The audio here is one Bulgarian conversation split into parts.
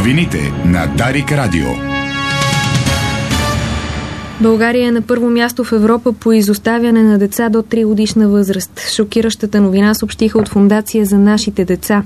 Новините на Дарик Радио. България е на първо място в Европа по изоставяне на деца до 3 годишна възраст. Шокиращата новина съобщиха от Фондация за нашите деца.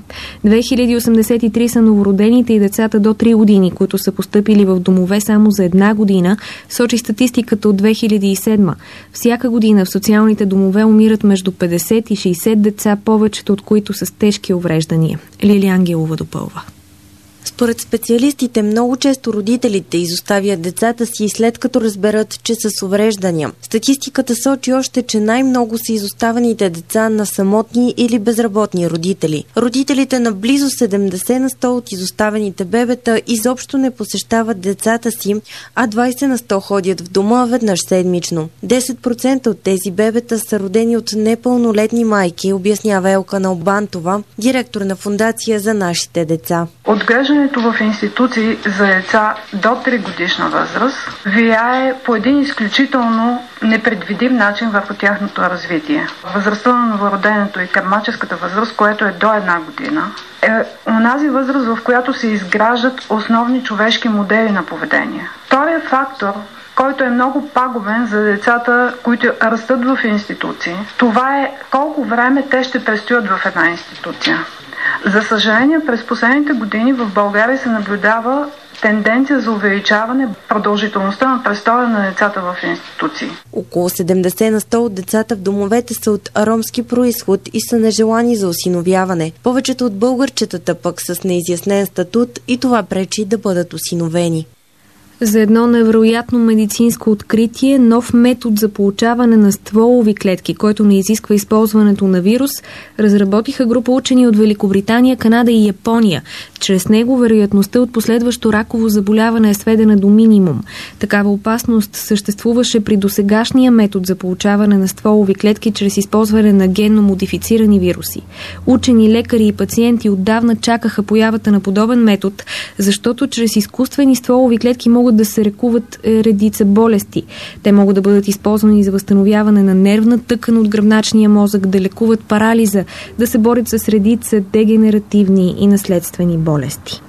2083 са новородените и децата до 3 години, които са постъпили в домове само за една година, сочи статистиката от 2007. Всяка година в социалните домове умират между 50 и 60 деца, повечето от които с тежки увреждания. Лилия Ангелова допълва. Според специалистите, много често родителите изоставят децата си и след като разберат, че са с увреждания. Статистиката сочи още, че най-много са изоставените деца на самотни или безработни родители. Родителите на близо 70 на 100 от изоставените бебета изобщо не посещават децата си, а 20 на 100 ходят в дома веднъж седмично. 10% от тези бебета са родени от непълнолетни майки, обяснява Елка Налбантова, директор на Фондация за нашите деца. Отглеждането в институции за деца до 3 годишна възраст влияе по един изключително непредвидим начин върху тяхното развитие. Възрастта на новороденето и кърмаческата възраст, което е до 1 година, е онази възраст, в която се изграждат основни човешки модели на поведение. Вторият фактор, който е много пагубен за децата, които растат в институции, това е колко време те ще престоят в една институция. За съжаление, през последните години в България се наблюдава тенденция за увеличаване продължителността на престоя на децата в институции. Около 70 на 100 от децата в домовете са от ромски произход и са нежелани за осиновяване. Повечето от българчетата пък са с неизяснен статут и това пречи да бъдат осиновени. За едно невероятно медицинско откритие, нов метод за получаване на стволови клетки, който не изисква използването на вирус, разработиха група учени от Великобритания, Канада и Япония. Чрез него вероятността от последващо раково заболяване е сведена до минимум. Такава опасност съществуваше при досегашния метод за получаване на стволови клетки чрез използване на генно модифицирани вируси. Учени, лекари и пациенти отдавна чакаха появата на подобен метод, защото чрез изкуствени стволови клетки могат да се лекуват редица болести. Те могат да бъдат използвани за възстановяване на нервна тъкан от гръбначния мозък, да лекуват парализа, да се борят с редица дегенеративни и наследствени болести.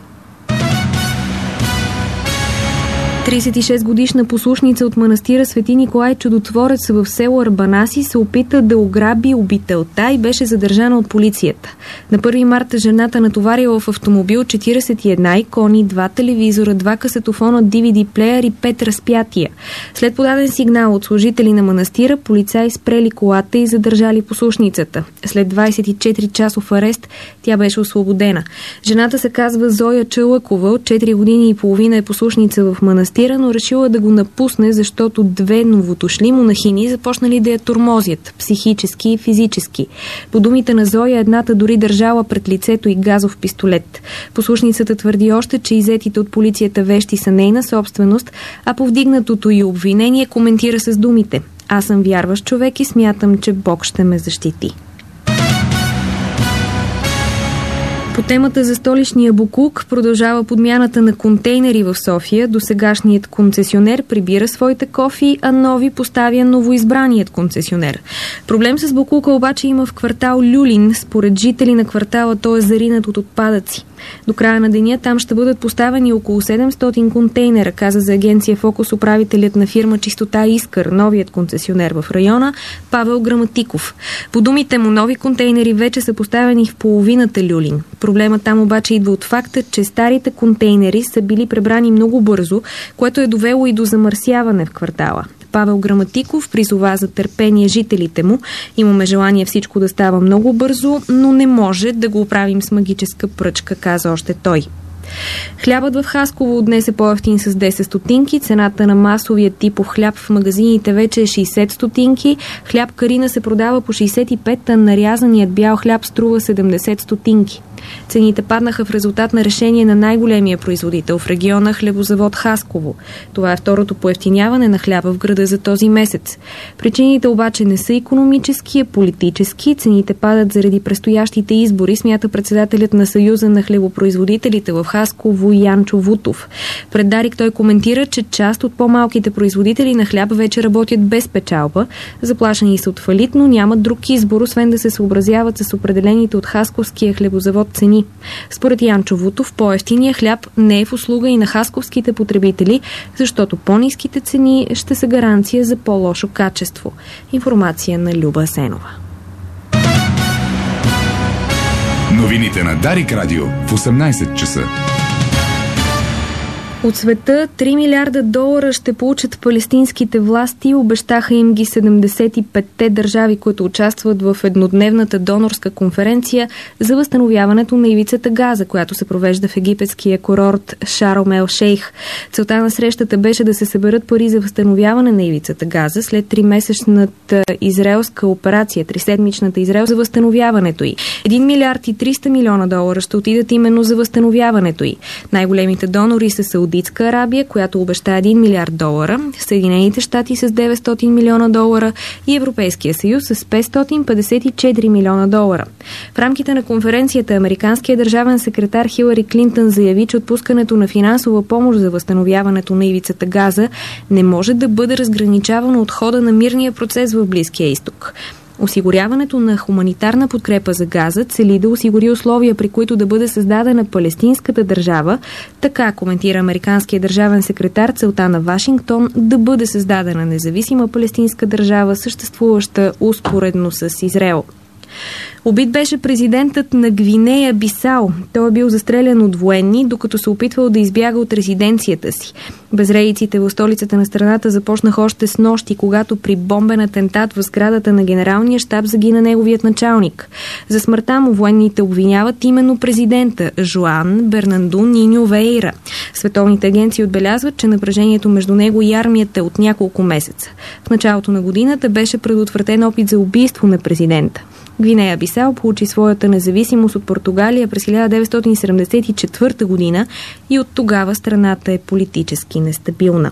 36-годишна послушница от манастира Свети Николай Чудотворец в село Арбанаси се опита да ограби обителта и беше задържана от полицията. На 1 марта жената натоварила в автомобил 41 икони, 2 телевизора, 2 касетофона, DVD плеер и 5 разпятия. След подаден сигнал от служители на манастира, полицаи спрели колата и задържали послушницата. След 24-часов арест тя беше освободена. Жената се казва Зоя Чалъкова, от 4 години и половина е послушница в манастира, но решила да го напусне, защото 2 новодошли монахини започнали да я тормозят психически и физически. По думите на Зоя, едната дори държала пред лицето и газов пистолет. Послушницата твърди още, че иззетите от полицията вещи са нейна собственост, а повдигнатото и обвинение коментира с думите: "Аз съм вярващ човек и смятам, че Бог ще ме защити." По темата за столичния боклук продължава подмяната на контейнери в София. Досегашният концесионер прибира своите кофи, а нови поставя новоизбраният концесионер. Проблем с боклука обаче има в квартал Люлин. Според жители на квартала той е заринат от отпадъци. До края на деня там ще бъдат поставени около 700 контейнера, каза за агенция Фокус управителят на фирма Чистота Искър, новият концесионер в района, Павел Граматиков. По думите му, нови контейнери вече са поставени в половината Люлин. Проблемът там обаче идва от факта, че старите контейнери са били пребрани много бързо, което е довело и до замърсяване в квартала. Павел Граматиков призова за търпение жителите му. Имаме желание всичко да става много бързо, но не може да го оправим с магическа пръчка, каза още той. Хлябът в Хасково днес е по-евтин с 10 стотинки. Цената на масовия типов хляб в магазините вече е 60 стотинки. Хляб Карина се продава по 65, а нарязаният бял хляб струва 70 стотинки. Цените паднаха в резултат на решение на най-големия производител в региона хлебозавод Хасково. Това е второто поевтиняване на хляба в града за този месец. Причините обаче не са икономически, а политически. Цените падат заради предстоящите избори, смята председателят на Съюза на хлебопроизводителите в Хасково Хасково Янчо Вутов. Пред Дарик той коментира, че част от по-малките производители на хляб вече работят без печалба, заплашени са от фалит, но нямат друг избор, освен да се съобразяват с определените от Хасковския хлебозавод цени. Според Янчо Вутов, по-евтиния хляб не е в услуга и на хасковските потребители, защото по-ниските цени ще са гаранция за по-лошо качество. Информация на Люба Асенова. Новините на Дарик Радио в 18 часа. От света 3 милиарда долара ще получат палестинските власти. Обещаха им ги 75-те държави, които участват в еднодневната донорска конференция за възстановяването на ивицата Газа, която се провежда в египетския курорт Шарм ел Шейх. Целта на срещата беше да се съберат пари за възстановяване на ивицата Газа след 3-месечната израелска операция, 3-седмичната Израел за възстановяването й. 1 милиард и 300 милиона долара ще отидат именно за възстановяването й. Най-големите донори са Саудитска Арабия, която обеща 1 милиард долара, Съединените щати с 900 милиона долара и Европейския съюз с 554 милиона долара. В рамките на конференцията американският държавен секретар Хилари Клинтън заяви, че отпускането на финансова помощ за възстановяването на ивицата Газа не може да бъде разграничавано от хода на мирния процес в Близкия изток. Осигуряването на хуманитарна подкрепа за Газа цели да осигури условия, при които да бъде създадена палестинската държава. Така коментира американският държавен секретар, целта на Вашингтон да бъде създадена независима палестинска държава, съществуваща успоредно с Израел. Убит беше президентът на Гвинея Бисао. Той е бил застрелян от военни, докато се опитвал да избяга от резиденцията си. Безредиците в столицата на страната започнаха още с нощи, когато при бомбен атентат в сградата на генералния щаб загина неговият началник. За смъртта му военните обвиняват именно президента Жоан Бернанду Ниньо Вейра. Световните агенции отбелязват, че напрежението между него и армията е от няколко месеца. В началото на годината беше предотвратен опит за убийство на президента. Гвинея Бисао получи своята независимост от Португалия през 1974 година и от тогава страната е политически нестабилна.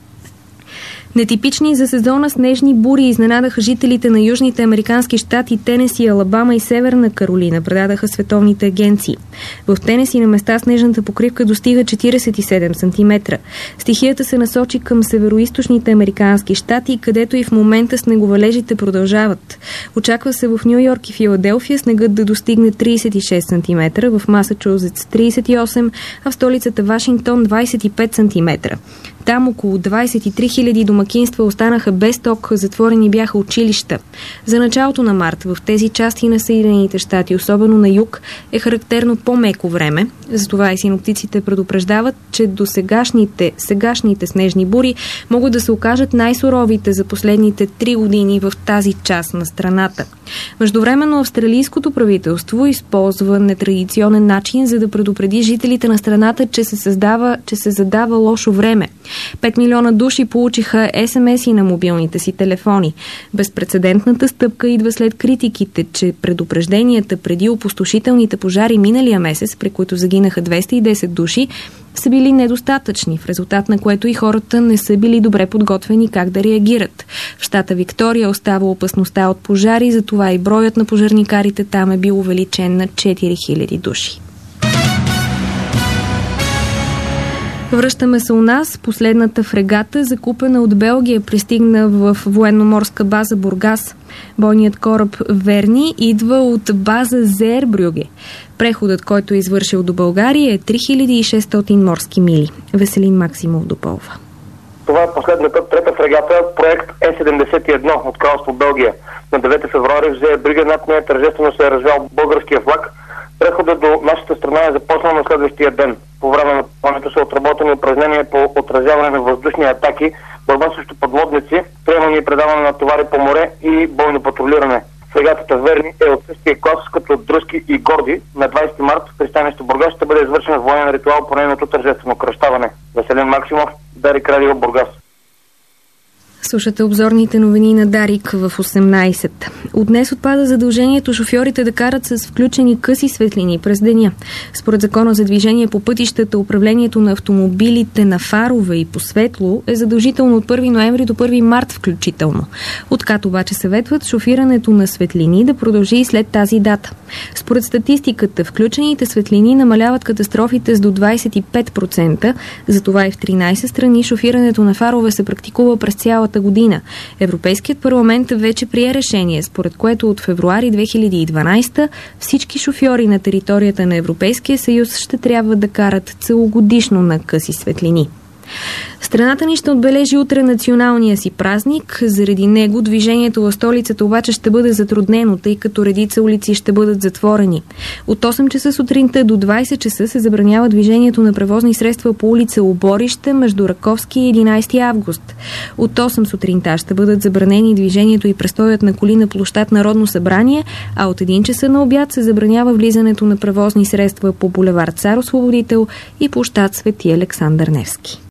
Нетипични за сезона снежни бури изненадаха жителите на южните американски щати Тенеси, Алабама и Северна Каролина, предадаха световните агенции. В Тенеси на места снежната покривка достига 47 см. Стихията се насочи към североизточните американски щати, където и в момента снеговалежите продължават. Очаква се в Ню Йорк и Филаделфия снегът да достигне 36 см, в Масачузетс 38, а в столицата Вашингтон 25 см. Там около 23 000 домакинства останаха без ток, затворени бяха училища. За началото на март в тези части на Съединените щати, особено на юг, е характерно по-меко време. Затова и синоптиците предупреждават, че до сегашните снежни бури могат да се окажат най-суровите за последните 3 години в тази част на страната. Междувременно австралийското правителство използва нетрадиционен начин, за да предупреди жителите на страната, че се задава лошо време. 5 милиона души получиха СМС-и на мобилните си телефони. Безпрецедентната стъпка идва след критиките, че предупрежденията преди опустошителните пожари миналия месец, при които загинаха 210 души, са били недостатъчни, в резултат на което и хората не са били добре подготвени как да реагират. В щата Виктория остава опасността от пожари, затова и броят на пожарникарите там е бил увеличен на 4000 души. Връщаме се у нас. Последната фрегата, закупена от Белгия, пристигна в военноморска база Бургас. Бойният кораб Верни идва от база Зеербрюге. Преходът, който е извършил до България, е 3600 морски мили. Веселин Максимов допълва. Това е последната трета фрегата, проект Е-71 от Кралство Белгия. На 9 февруари в Зеербрюге над нея тържествено се е развял българския флаг. Преходът до нашата страна е започнал на следващия ден. По време на плането са отработени упражнения по отразяване на въздушни атаки, борба срещу подводници, приемане и предаване на товари по море и бойно патрулиране. Фрегатата Верни е от същия клас като Дръзки и Горди. На 20 март в пристанище Бургас ще бъде извършен военен ритуал по нейното тържествено кръщаване. Веселин Максимов, Дарик Радио, Бургас. Слушате обзорните новини на Дарик в 18. От днес отпада задължението шофьорите да карат с включени къси светлини през деня. Според Закона за движение по пътищата, управлението на автомобилите на фарове и по светло е задължително от 1 ноември до 1 март включително. От КАТ обаче съветват шофирането на светлини да продължи и след тази дата. Според статистиката, включените светлини намаляват катастрофите с до 25%, затова и в 13 страни шофирането на фарове се практикува през цялата година. Европейският парламент вече прие решение, според което от февруари 2012 всички шофьори на територията на Европейския съюз ще трябва да карат целогодишно на къси светлини. Страната ни ще отбележи утре националния си празник. Заради него движението в столицата обаче ще бъде затруднено, тъй като редица улици ще бъдат затворени. От 8 часа сутринта до 20 часа се забранява движението на превозни средства по улица Оборище между Раковски и 11 август. От 8 сутринта ще бъдат забранени движението и престоят на коли на площад Народно събрание, а от 1 часа на обяд се забранява влизането на превозни средства по булевард Цар Освободител и площад Свети Александър Невски.